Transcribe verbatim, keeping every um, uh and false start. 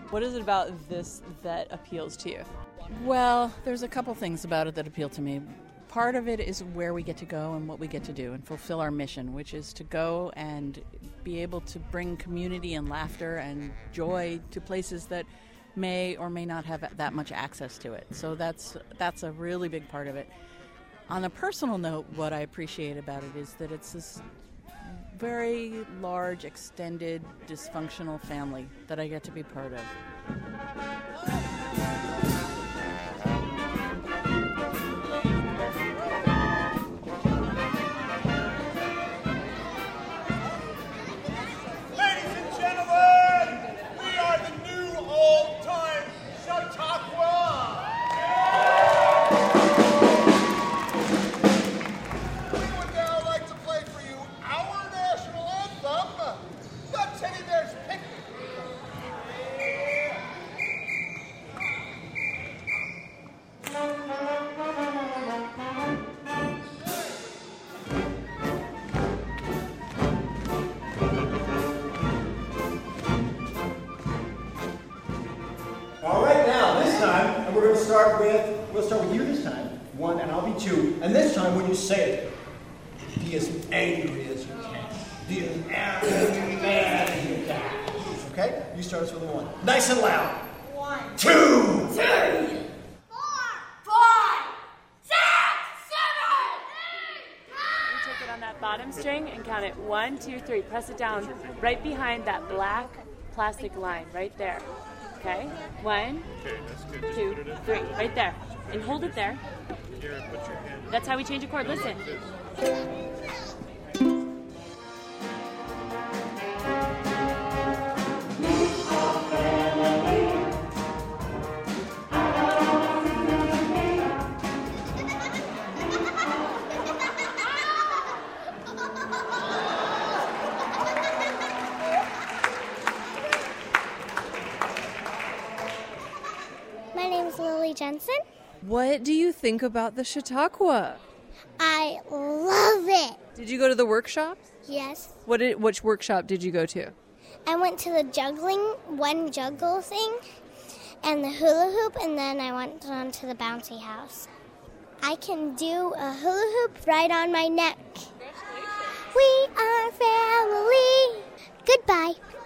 What is it about this that appeals to you? Well, there's a couple things about it that appeal to me. Part of it is where we get to go and what we get to do and fulfill our mission, which is to go and be able to bring community and laughter and joy to places that may or may not have that much access to it. So that's that's a really big part of it. On a personal note, what I appreciate about it is that it's this very large, extended, dysfunctional family that I get to be part of. All right, now, this time, and we're going to start with, we'll start with you this time, one, and I'll be two. And this time, when you say it, be as angry as you can. Be as angry and mad as you can. Okay? You start us with a one. Nice and loud. One. Two. Two. Four. Five. Six. Seven. Eight. You take it on that bottom string and count it one, two, three. Press it down right behind that black plastic line right there. Okay? One, Okay, that's good. Just two, put it in. three. Right there. And hold it there. Here, put your hand. That's how we change a chord. Listen. Like this. My name is Lily Jensen. What do you think about the Chautauqua? I love it. Did you go to the workshops? Yes. What did, which workshop did you go to? I went to the juggling, one juggle thing, and the hula hoop, and then I went on to the bouncy house. I can do a hula hoop right on my neck. We are family. Goodbye.